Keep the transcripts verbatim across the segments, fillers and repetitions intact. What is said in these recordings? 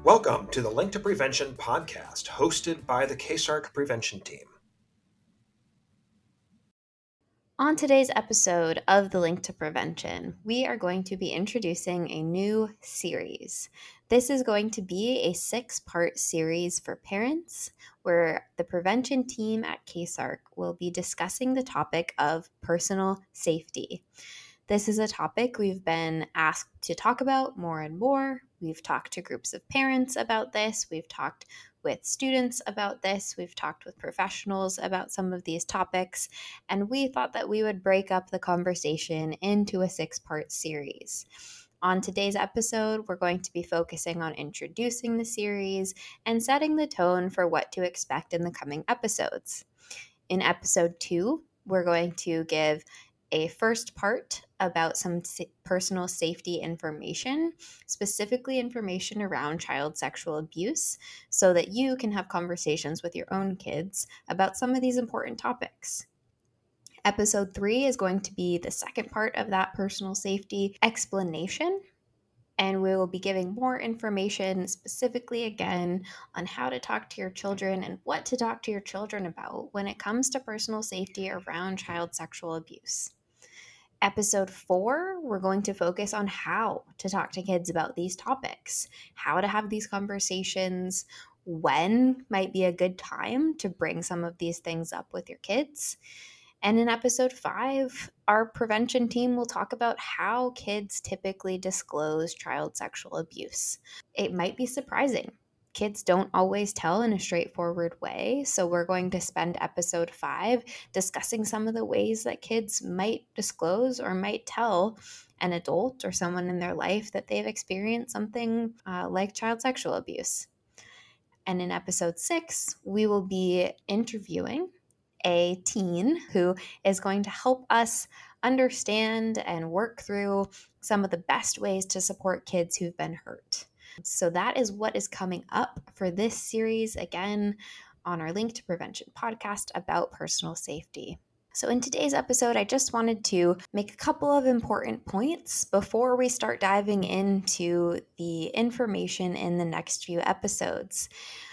Welcome to the Link to Prevention podcast, hosted by the K S A R C Prevention Team. On today's episode of the Link to Prevention, we are going to be introducing a new series. This is going to be a six-part series for parents, where the prevention team at K S A R C will be discussing the topic of personal safety. This is a topic we've been asked to talk about more and more. We've talked to groups of parents about this. We've talked with students about this. We've talked with professionals about some of these topics. And we thought that we would break up the conversation into a six-part series. On today's episode, we're going to be focusing on introducing the series and setting the tone for what to expect in the coming episodes. In episode two, we're going to give a first part about some personal safety information, specifically information around child sexual abuse, so that you can have conversations with your own kids about some of these important topics. Episode three is going to be the second part of that personal safety explanation, and we will be giving more information specifically again on how to talk to your children and what to talk to your children about when it comes to personal safety around child sexual abuse. Episode four, we're going to focus on how to talk to kids about these topics, how to have these conversations, when might be a good time to bring some of these things up with your kids. And in episode five, our prevention team will talk about how kids typically disclose child sexual abuse. It might be surprising. Kids don't always tell in a straightforward way, so we're going to spend episode five discussing some of the ways that kids might disclose or might tell an adult or someone in their life that they've experienced something uh, like child sexual abuse. And in episode six, we will be interviewing a teen who is going to help us understand and work through some of the best ways to support kids who've been hurt. So that is what is coming up for this series, again, on our Link to Prevention podcast about personal safety. So in today's episode, I just wanted to make a couple of important points before we start diving into the information in the next few episodes.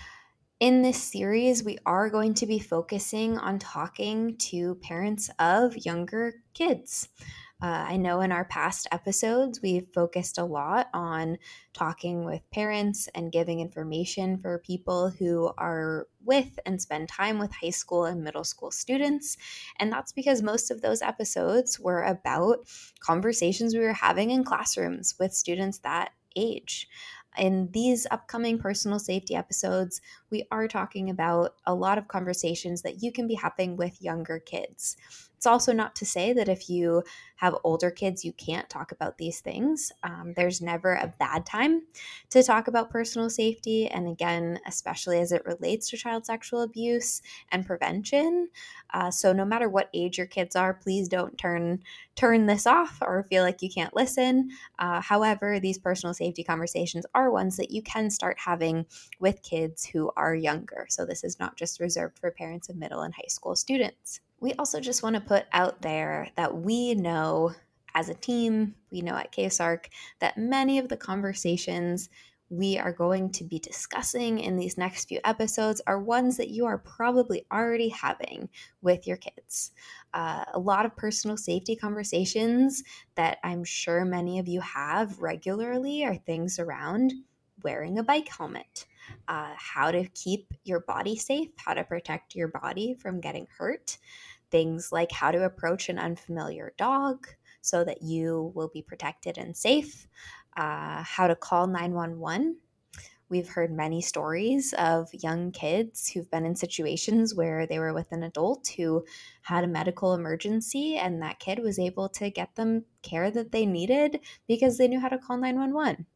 In this series, we are going to be focusing on talking to parents of younger kids. Uh, I know in our past episodes, we've focused a lot on talking with parents and giving information for people who are with and spend time with high school and middle school students. And that's because most of those episodes were about conversations we were having in classrooms with students that age. In these upcoming personal safety episodes, we are talking about a lot of conversations that you can be having with younger kids. It's also not to say that if you have older kids, you can't talk about these things. Um, there's never a bad time to talk about personal safety. And again, especially as it relates to child sexual abuse and prevention. Uh, so no matter what age your kids are, please don't turn turn this off or feel like you can't listen. Uh, however, these personal safety conversations are ones that you can start having with kids who are younger. So this is not just reserved for parents of middle and high school students. We also just want to put out there that we know as a team, we know at K S A R C that many of the conversations we are going to be discussing in these next few episodes are ones that you are probably already having with your kids. Uh, a lot of personal safety conversations that I'm sure many of you have regularly are things around wearing a bike helmet, uh, how to keep your body safe, how to protect your body from getting hurt, things like how to approach an unfamiliar dog so that you will be protected and safe, uh, how to call nine one one. We've heard many stories of young kids who've been in situations where they were with an adult who had a medical emergency, and that kid was able to get them care that they needed because they knew how to call nine one one.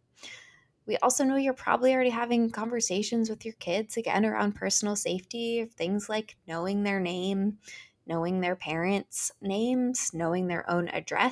We also know you're probably already having conversations with your kids, again, around personal safety, things like knowing their name, knowing their parents' names, knowing their own address.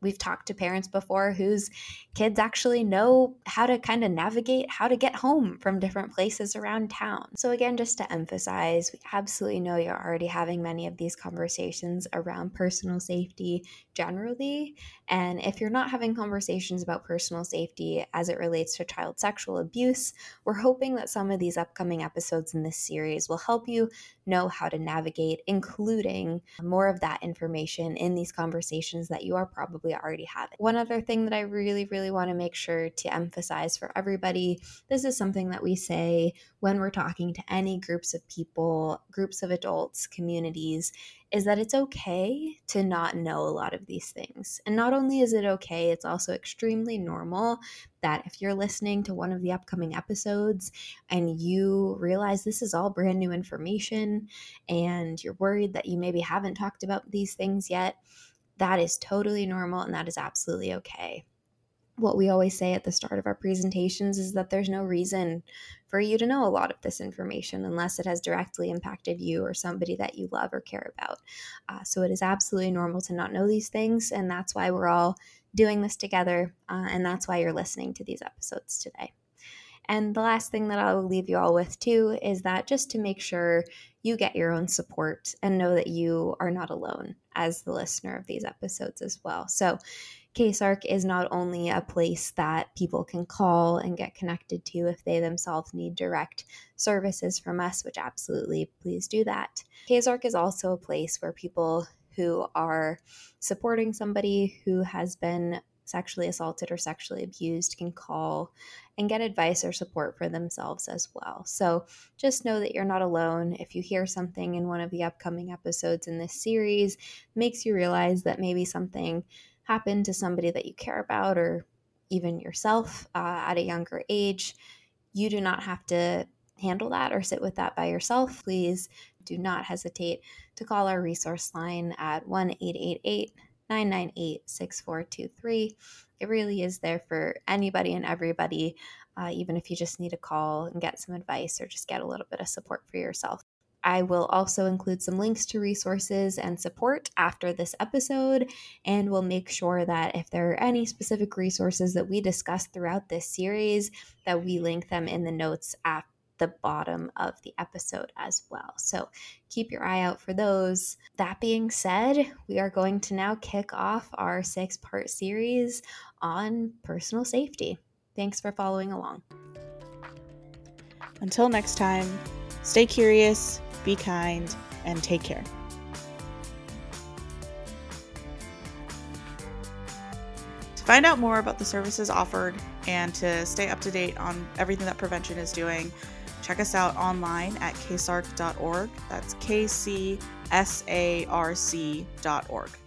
We've talked to parents before whose kids actually know how to kind of navigate how to get home from different places around town. So again, just to emphasize, we absolutely know you're already having many of these conversations around personal safety generally. And if you're not having conversations about personal safety as it relates to child sexual abuse, we're hoping that some of these upcoming episodes in this series will help you know how to navigate, including more of that information in these conversations that you are probably already having. One other thing that I really, really want to make sure to emphasize for everybody, this is something that we say when we're talking to any groups of people, groups of adults, communities, is that it's okay to not know a lot of these things. And not only is it okay, it's also extremely normal that if you're listening to one of the upcoming episodes and you realize this is all brand new information and you're worried that you maybe haven't talked about these things yet, that is totally normal and that is absolutely okay. What we always say at the start of our presentations is that there's no reason for you to know a lot of this information unless it has directly impacted you or somebody that you love or care about. Uh, so it is absolutely normal to not know these things, and that's why we're all doing this together, uh, and that's why you're listening to these episodes today. And the last thing that I will leave you all with too is that just to make sure you get your own support and know that you are not alone as the listener of these episodes as well. So K S A R C is not only a place that people can call and get connected to if they themselves need direct services from us, which absolutely please do that. K S A R C is also a place where people who are supporting somebody who has been sexually assaulted or sexually abused can call and get advice or support for themselves as well. So just know that you're not alone. If you hear something in one of the upcoming episodes in this series, makes you realize that maybe something happened to somebody that you care about or even yourself uh, at a younger age, you do not have to handle that or sit with that by yourself. Please do not hesitate to call our resource line at one eight eight eight, nine nine eight, six four two three. It really is there for anybody and everybody, uh, even if you just need a call and get some advice or just get a little bit of support for yourself. I will also include some links to resources and support after this episode, and we'll make sure that if there are any specific resources that we discuss throughout this series, that we link them in the notes at the bottom of the episode as well. So keep your eye out for those. That being said, we are going to now kick off our six-part series on personal safety. Thanks for following along. Until next time, stay curious, be kind, and take care. To find out more about the services offered and to stay up to date on everything that Prevention is doing, check us out online at k sarc dot org. That's K C S A R C dot org.